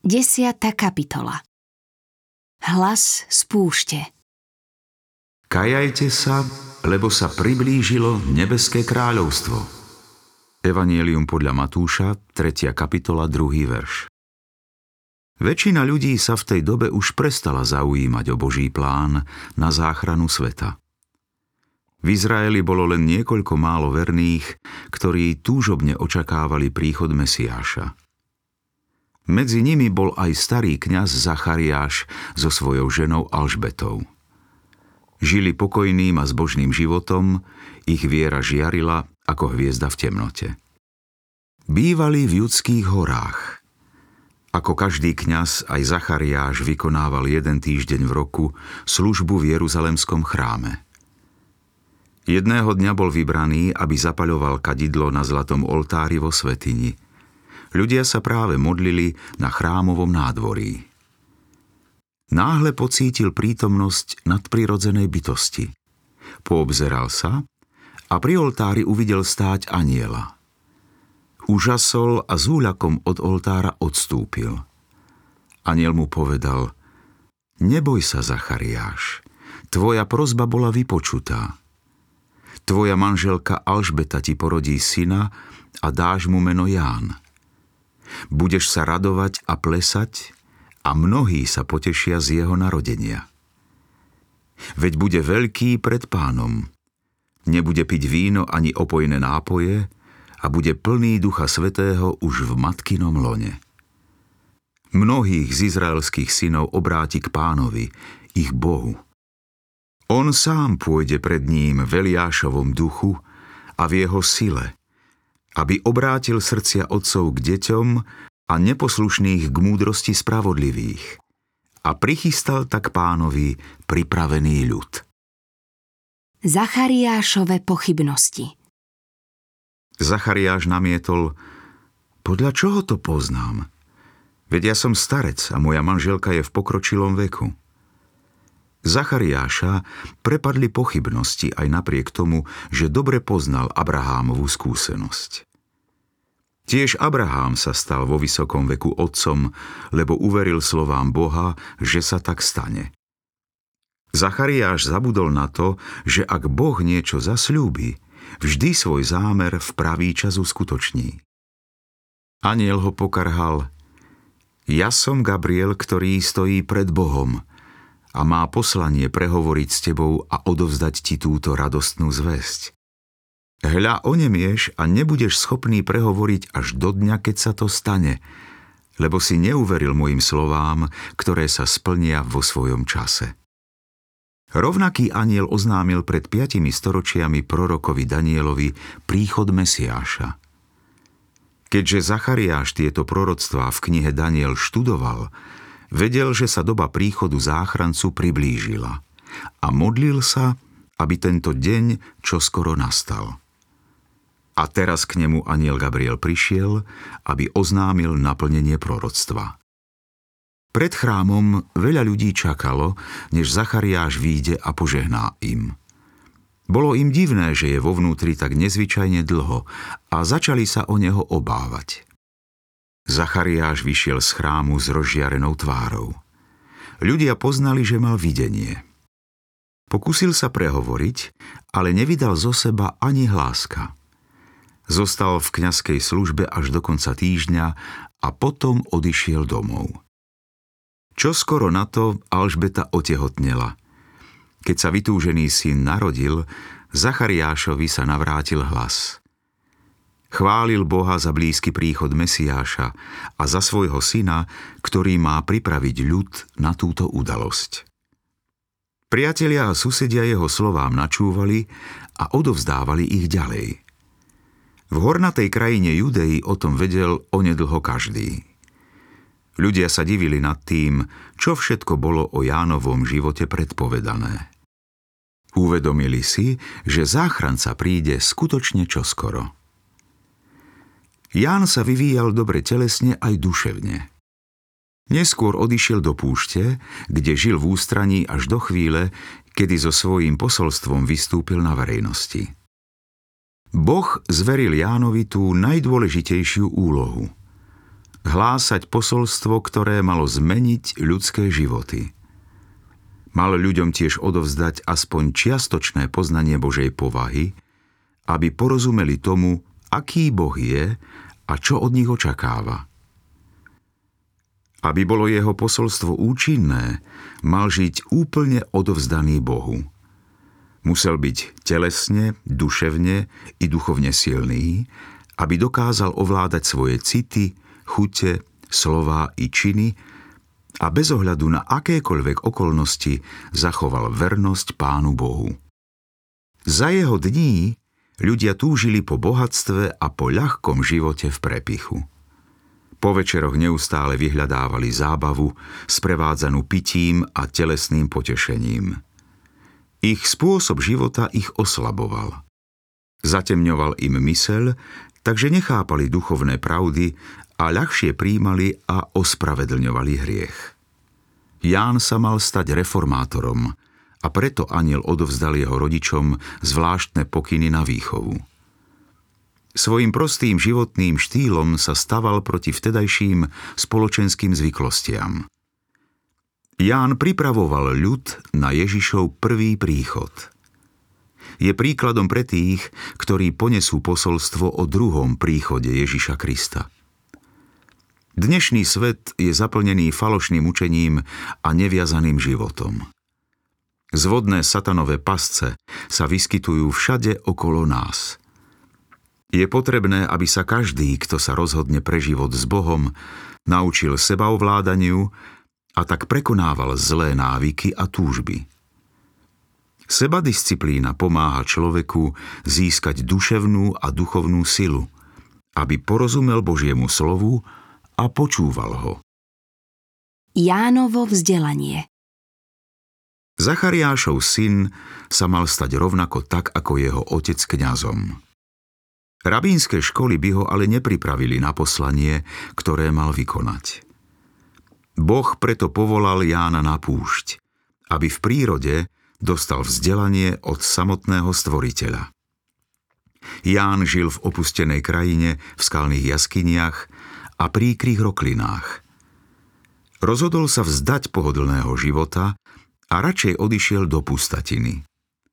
10. kapitola. Hlas z púšte. Kajajte sa, lebo sa priblížilo nebeské kráľovstvo. Evangelium podľa Matúša, 3. kapitola, 2. verš. Väčšina ľudí sa v tej dobe už prestala zaujímať o Boží plán na záchranu sveta. V Izraeli bolo len niekoľko málo verných, ktorí túžobne očakávali príchod Mesiáša. Medzi nimi bol aj starý kňaz Zachariáš so svojou ženou Alžbetou. Žili pokojným a zbožným životom, ich viera žiarila ako hviezda v temnote. Bývali v Judských horách. Ako každý kňaz, aj Zachariáš vykonával 1 týždeň v roku službu v Jeruzalemskom chráme. Jedného dňa bol vybraný, aby zapaľoval kadidlo na zlatom oltári vo svätyni. Ľudia sa práve modlili na chrámovom nádvorí. Náhle pocítil prítomnosť nadprirodzenej bytosti. Poobzeral sa a pri oltári uvidel stáť anjela. Užasol a s úľakom od oltára odstúpil. Anjel mu povedal: Neboj sa, Zachariáš, tvoja prosba bola vypočutá. Tvoja manželka Alžbeta ti porodí syna a dáš mu meno Ján. Budeš sa radovať a plesať a mnohí sa potešia z jeho narodenia. Veď bude veľký pred Pánom. Nebude piť víno ani opojné nápoje a bude plný Ducha Svätého už v matkinom lone. Mnohých z izraelských synov obráti k Pánovi, ich Bohu. On sám pôjde pred ním v Eliášovom duchu a v jeho sile, aby obrátil srdcia otcov k deťom a neposlušných k múdrosti spravodlivých a prichystal tak Pánovi pripravený ľud. Zachariášove pochybnosti. Zachariáš namietol: Podľa čoho to poznám? Veď ja som starec a moja manželka je v pokročilom veku. Zachariáša prepadli pochybnosti aj napriek tomu, že dobre poznal Abrahámovú skúsenosť. Tiež Abrahám sa stal vo vysokom veku otcom, lebo uveril slovám Boha, že sa tak stane. Zachariáš zabudol na to, že ak Boh niečo zasľúbi, vždy svoj zámer v pravý čas uskutoční. Anjel ho pokarhal: Ja som Gabriel, ktorý stojí pred Bohom a má poslanie prehovoriť s tebou a odovzdať ti túto radostnú zvesť. Hľa, onemieš a nebudeš schopný prehovoriť až do dňa, keď sa to stane, lebo si neuveril mojim slovám, ktoré sa splnia vo svojom čase. Rovnaký anjel oznámil pred 5 storočiami prorokovi Danielovi príchod Mesiáša. Keďže Zachariáš tieto proroctvá v knihe Daniel študoval, vedel, že sa doba príchodu záchrancu priblížila a modlil sa, aby tento deň čoskoro nastal. A teraz k nemu anjel Gabriel prišiel, aby oznámil naplnenie proroctva. Pred chrámom veľa ľudí čakalo, než Zachariáš vyjde a požehná im. Bolo im divné, že je vo vnútri tak nezvyčajne dlho a začali sa o neho obávať. Zachariáš vyšiel z chrámu s rozžiarenou tvárou. Ľudia poznali, že mal videnie. Pokúsil sa prehovoriť, ale nevydal zo seba ani hláska. Zostal v kňazskej službe až do konca týždňa a potom odišiel domov. Čoskoro na to Alžbeta otehotnela. Keď sa vytúžený syn narodil, Zachariášovi sa navrátil hlas. Chválil Boha za blízky príchod Mesiáša a za svojho syna, ktorý má pripraviť ľud na túto udalosť. Priatelia a susedia jeho slovám načúvali a odovzdávali ich ďalej. V hornatej krajine Judei o tom vedel onedlho každý. Ľudia sa divili nad tým, čo všetko bolo o Jánovom živote predpovedané. Uvedomili si, že záchranca príde skutočne čoskoro. Ján sa vyvíjal dobre telesne aj duševne. Neskôr odišiel do púšte, kde žil v ústraní až do chvíle, kedy so svojím posolstvom vystúpil na verejnosti. Boh zveril Jánovi tú najdôležitejšiu úlohu. hlásať posolstvo, ktoré malo zmeniť ľudské životy. Mal ľuďom tiež odovzdať aspoň čiastočné poznanie Božej povahy, aby porozumeli tomu, aký Boh je a čo od nich očakáva. Aby bolo jeho posolstvo účinné, mal žiť úplne odovzdaný Bohu. Musel byť telesne, duševne i duchovne silný, aby dokázal ovládať svoje city, chute, slová i činy a bez ohľadu na akékoľvek okolnosti zachoval vernosť Pánu Bohu. Za jeho dní ľudia túžili po bohatstve a po ľahkom živote v prepichu. Po večeroch neustále vyhľadávali zábavu, sprevádzanú pitím a telesným potešením. Ich spôsob života ich oslaboval. Zatemňoval im myseľ, takže nechápali duchovné pravdy a ľahšie prijímali a ospravedlňovali hriech. Ján sa mal stať reformátorom a preto anjel odovzdal jeho rodičom zvláštne pokyny na výchovu. Svojím prostým životným štýlom sa staval proti vtedajším spoločenským zvyklostiam. Ján pripravoval ľud na Ježišov prvý príchod. Je príkladom pre tých, ktorí ponesú posolstvo o druhom príchode Ježiša Krista. Dnešný svet je zaplnený falošným učením a neviazaným životom. Zvodné satanové pasce sa vyskytujú všade okolo nás. Je potrebné, aby sa každý, kto sa rozhodne pre život s Bohom, naučil sebaovládaniu a tak prekonával zlé návyky a túžby. Sebadisciplína pomáha človeku získať duševnú a duchovnú silu, aby porozumel Božiemu slovu a počúval ho. Jánovo vzdelanie. Zachariášov syn sa mal stať rovnako tak, ako jeho otec kňazom. Rabínske školy by ho ale nepripravili na poslanie, ktoré mal vykonať. Boh preto povolal Jána na púšť, aby v prírode dostal vzdelanie od samotného Stvoriteľa. Ján žil v opustenej krajine, v skalných jaskyniach a príkrých roklinách. Rozhodol sa vzdať pohodlného života a radšej odišiel do pustatiny.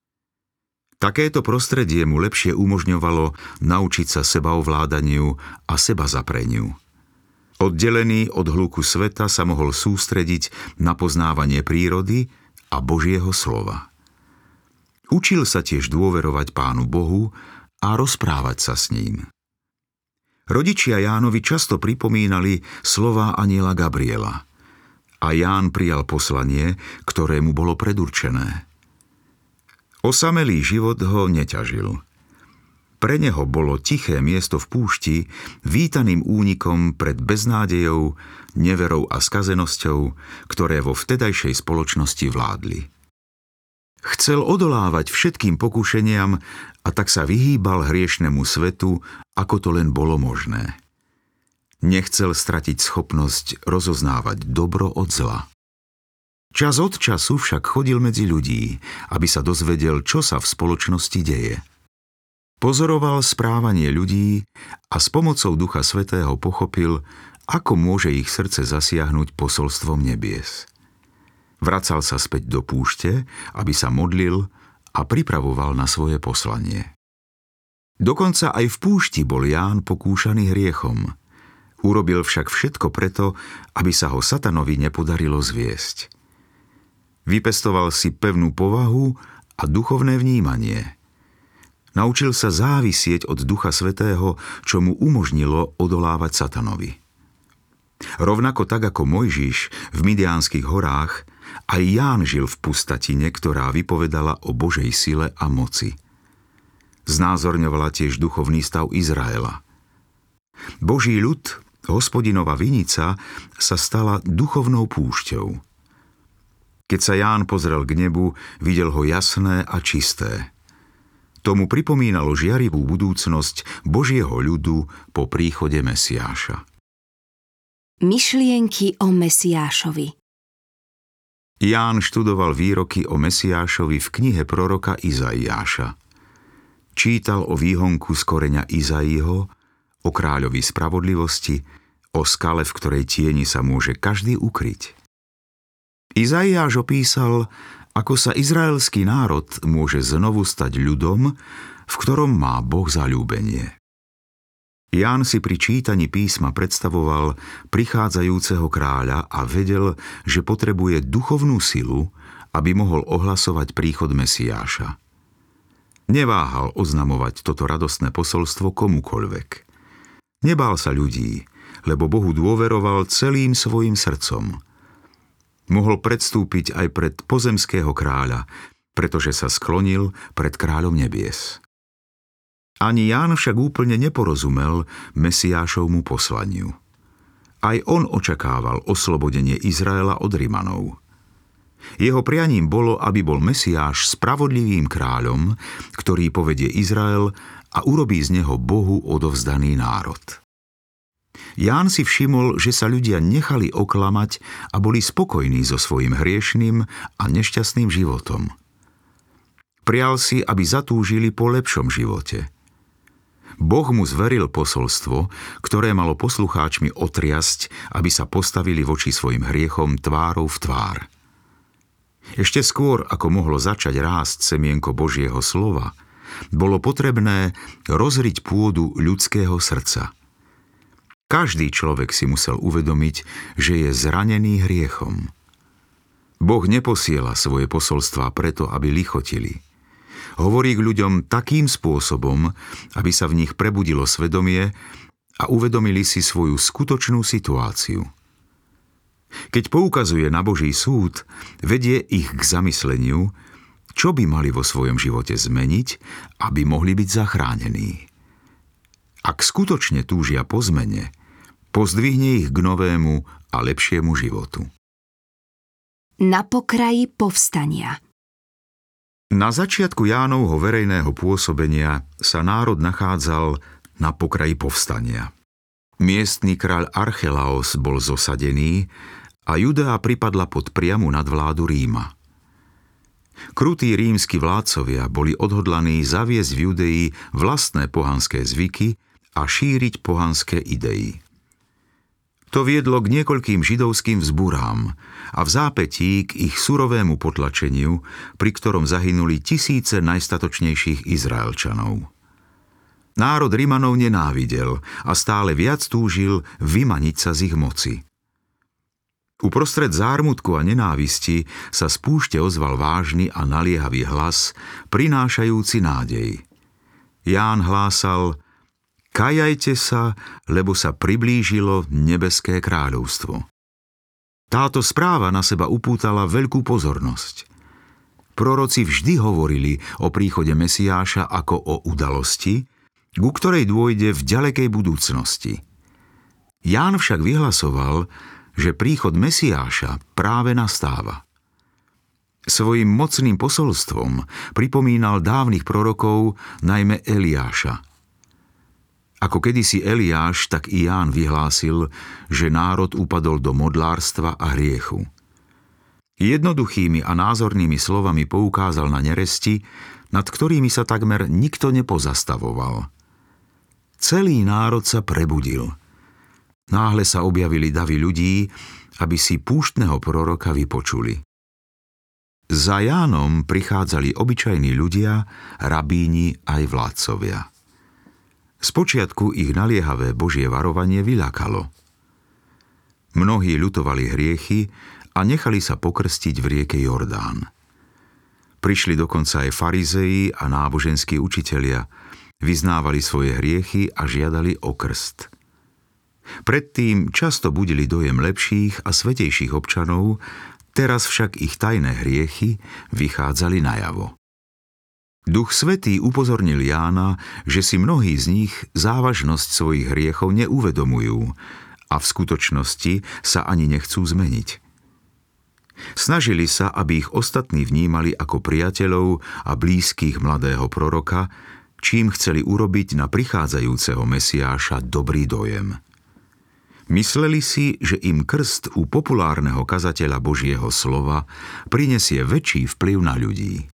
Takéto prostredie mu lepšie umožňovalo naučiť sa sebaovládaniu a sebazapreniu. Oddelený od hluku sveta sa mohol sústrediť na poznávanie prírody a Božieho slova. Učil sa tiež dôverovať Pánu Bohu a rozprávať sa s ním. Rodičia Jánovi často pripomínali slová anjela Gabriela a Ján prijal poslanie, ktoré mu bolo predurčené. Osamelý život ho neťažil. Pre neho bolo tiché miesto v púšti vítaným únikom pred beznádejou, neverou a skazenosťou, ktoré vo vtedajšej spoločnosti vládli. Chcel odolávať všetkým pokušeniam a tak sa vyhýbal hriešnemu svetu, ako to len bolo možné. Nechcel stratiť schopnosť rozoznávať dobro od zla. Čas od času však chodil medzi ľudí, aby sa dozvedel, čo sa v spoločnosti deje. Pozoroval správanie ľudí a s pomocou Ducha Svätého pochopil, ako môže ich srdce zasiahnuť posolstvom nebies. Vracal sa späť do púšte, aby sa modlil a pripravoval na svoje poslanie. Dokonca aj v púšti bol Ján pokúšaný hriechom. Urobil však všetko preto, aby sa ho satanovi nepodarilo zviesť. Vypestoval si pevnú povahu a duchovné vnímanie. Naučil sa závisieť od Ducha Svätého, čo mu umožnilo odolávať satanovi. Rovnako tak ako Mojžiš v Midiánskych horách, aj Ján žil v pustatine, ktorá vypovedala o Božej sile a moci. Znázorňovala tiež duchovný stav Izraela. Boží ľud, Hospodinova vinica, sa stala duchovnou púšťou. Keď sa Ján pozrel k nebu, videl ho jasné a čisté. Tomu pripomínalo žiarivú budúcnosť Božieho ľudu po príchode Mesiáša. Myšlienky o Mesiášovi. Ján študoval výroky o Mesiášovi v knihe proroka Izaiáša. Čítal o výhonku z koreňa Izaiho, o kráľovi spravodlivosti, o skale, v ktorej tieni sa môže každý ukryť. Izaiáš opísal, ako sa izraelský národ môže znovu stať ľudom, v ktorom má Boh zaľúbenie. Ján si pri čítaní písma predstavoval prichádzajúceho kráľa a vedel, že potrebuje duchovnú silu, aby mohol ohlasovať príchod Mesiáša. Neváhal oznamovať toto radostné posolstvo komukoľvek. Nebál sa ľudí, lebo Bohu dôveroval celým svojim srdcom. Mohol predstúpiť aj pred pozemského kráľa, pretože sa sklonil pred kráľom nebies. Ani Ján však úplne neporozumel Mesiášovmu poslaniu. Aj on očakával oslobodenie Izraela od Rimanov. Jeho prianím bolo, aby bol Mesiáš spravodlivým kráľom, ktorý povedie Izrael a urobí z neho Bohu odovzdaný národ. Ján si všimol, že sa ľudia nechali oklamať a boli spokojní so svojím hriešným a nešťastným životom. Prial si, aby zatúžili po lepšom živote. Boh mu zveril posolstvo, ktoré malo poslucháčmi otriasť, aby sa postavili voči svojim hriechom tvárou v tvár. Ešte skôr, ako mohlo začať rásť semienko Božieho slova, bolo potrebné rozriť pôdu ľudského srdca. Každý človek si musel uvedomiť, že je zranený hriechom. Boh neposiela svoje posolstvá preto, aby lichotili. Hovorí k ľuďom takým spôsobom, aby sa v nich prebudilo svedomie a uvedomili si svoju skutočnú situáciu. Keď poukazuje na Boží súd, vedie ich k zamysleniu, čo by mali vo svojom živote zmeniť, aby mohli byť zachránení. Ak skutočne túžia po zmene, pozdvihne ich k novému a lepšiemu životu. Na pokraji povstania. Na začiatku Jánovho verejného pôsobenia sa národ nachádzal na pokraji povstania. Miestny kráľ Archelaos bol zosadený a Judea pripadla pod priamu nadvládu Ríma. Krutí rímski vládcovia boli odhodlaní zaviesť v Judei vlastné pohanské zvyky a šíriť pohanské idei. To viedlo k niekoľkým židovským vzburám a v zápätí k ich surovému potlačeniu, pri ktorom zahynuli tisíce najstatočnejších Izraelčanov. Národ Rimanov nenávidel a stále viac túžil vymaniť sa z ich moci. Uprostred zármutku a nenávisti sa z púšte ozval vážny a naliehavý hlas, prinášajúci nádej. Ján hlásal: Kajajte sa, lebo sa priblížilo nebeské kráľovstvo. Táto správa na seba upútala veľkú pozornosť. Proroci vždy hovorili o príchode Mesiáša ako o udalosti, ku ktorej dôjde v ďalekej budúcnosti. Ján však vyhlasoval, že príchod Mesiáša práve nastáva. Svojím mocným posolstvom pripomínal dávnych prorokov, najmä Eliáša. Ako kedysi Eliáš, tak i Ján vyhlásil, že národ upadol do modlárstva a hriechu. Jednoduchými a názornými slovami poukázal na neresti, nad ktorými sa takmer nikto nepozastavoval. Celý národ sa prebudil. Náhle sa objavili davy ľudí, aby si púštneho proroka vypočuli. Za Jánom prichádzali obyčajní ľudia, rabíni aj vládcovia. Spočiatku ich naliehavé Božie varovanie vyľakalo. Mnohí ľutovali hriechy a nechali sa pokrstiť v rieke Jordán. Prišli dokonca aj farizei a náboženskí učitelia, vyznávali svoje hriechy a žiadali o krst. Predtým často budili dojem lepších a svätejších občanov, teraz však ich tajné hriechy vychádzali najavo. Duch Svätý upozornil Jána, že si mnohí z nich závažnosť svojich hriechov neuvedomujú a v skutočnosti sa ani nechcú zmeniť. Snažili sa, aby ich ostatní vnímali ako priateľov a blízkych mladého proroka, čím chceli urobiť na prichádzajúceho Mesiáša dobrý dojem. Mysleli si, že im krst u populárneho kazateľa Božieho slova prinesie väčší vplyv na ľudí.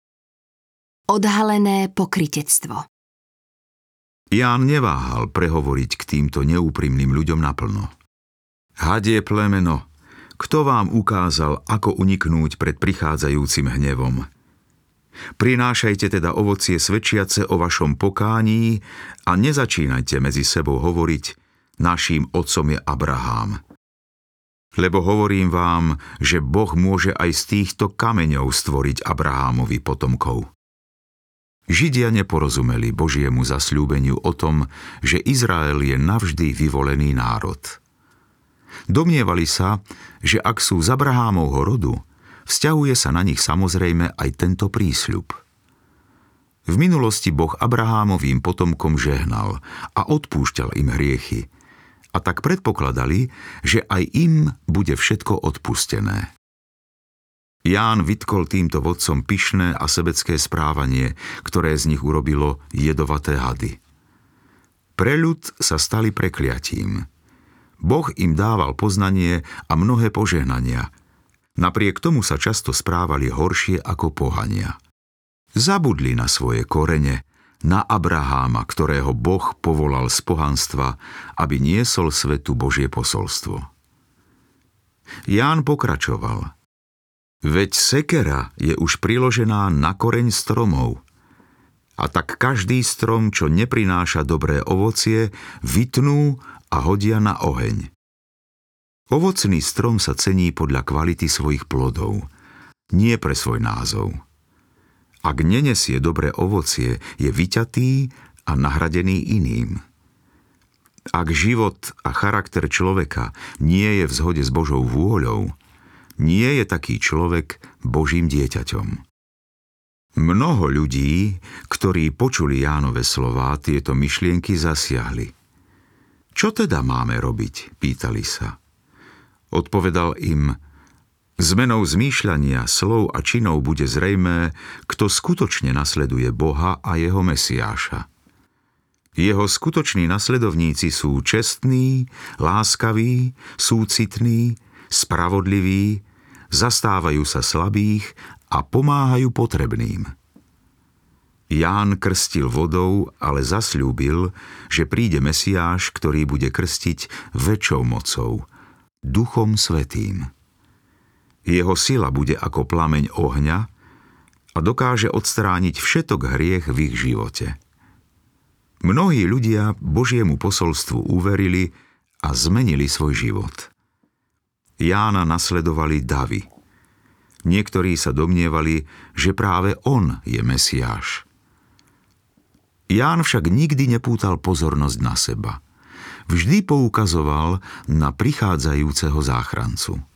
Odhalené pokrytectvo. Ján neváhal prehovoriť k týmto neúprimným ľuďom naplno. Hadie plemeno, kto vám ukázal, ako uniknúť pred prichádzajúcim hnevom? Prinášajte teda ovocie svedčiace o vašom pokání a nezačínajte medzi sebou hovoriť, naším otcom je Abrahám. Lebo hovorím vám, že Boh môže aj z týchto kameňov stvoriť Abrahámovi potomkov. Židia neporozumeli Božiemu zasľúbeniu o tom, že Izrael je navždy vyvolený národ. Domnievali sa, že ak sú z Abrahámovho rodu, vzťahuje sa na nich samozrejme aj tento prísľub. V minulosti Boh Abrahámovým potomkom žehnal a odpúšťal im hriechy, a tak predpokladali, že aj im bude všetko odpustené. Ján vytkol týmto vodcom pyšné a sebecké správanie, ktoré z nich urobilo jedovaté hady. Pre ľud sa stali prekliatím. Boh im dával poznanie a mnohé požehnania. Napriek tomu sa často správali horšie ako pohania. Zabudli na svoje korene, na Abraháma, ktorého Boh povolal z pohanstva, aby niesol svetu Božie posolstvo. Ján pokračoval. Veď sekera je už priložená na koreň stromov. A tak každý strom, čo neprináša dobré ovocie, vytnú a hodia na oheň. Ovocný strom sa cení podľa kvality svojich plodov, nie pre svoj názov. Ak nenesie dobré ovocie, je vyťatý a nahradený iným. Ak život a charakter človeka nie je v zhode s Božou vôľou, nie je taký človek Božím dieťaťom. Mnoho ľudí, ktorí počuli Jánove slová, tieto myšlienky zasiahli. Čo teda máme robiť? Pýtali sa. Odpovedal im, zmenou zmýšľania, slov a činov bude zrejmé, kto skutočne nasleduje Boha a jeho Mesiáša. Jeho skutoční nasledovníci sú čestní, láskaví, súcitní, spravodliví, zastávajú sa slabých a pomáhajú potrebným. Ján krstil vodou, ale zasľúbil, že príde Mesiáš, ktorý bude krstiť väčšou mocou, Duchom Svätým. Jeho sila bude ako plameň ohňa a dokáže odstrániť všetok hriech v ich živote. Mnohí ľudia Božiemu posolstvu uverili a zmenili svoj život. Jána nasledovali davy. Niektorí sa domnievali, že práve on je Mesiáš. Ján však nikdy nepútal pozornosť na seba. Vždy poukazoval na prichádzajúceho záchrancu.